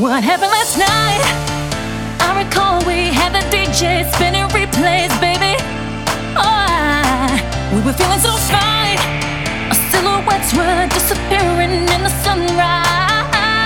What happened last night? I recall we had the DJ spinning replays, baby. We were feeling so fine. Our silhouettes were disappearing in the sunrise.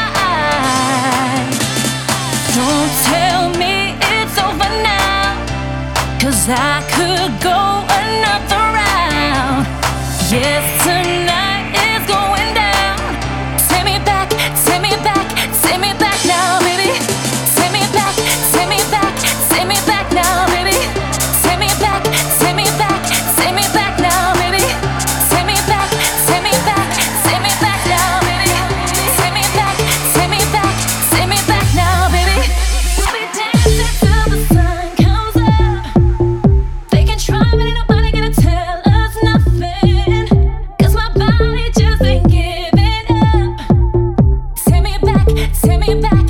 Don't tell me it's over now, 'cause I could go another round. Yes, tonight is going down. Take me back, take me back, take me back now, baby. Take me back, take me back, take me back now, baby. Take me back, take me back, take me back now, baby. Take me back, take me back, take me back now, baby. Take me back, take me back, take me back now, baby. We'll be dancing till the sun comes up. They can try, but ain't nobody gonna tell us nothing, 'cause my body just ain't giving up. Take me back, take me back.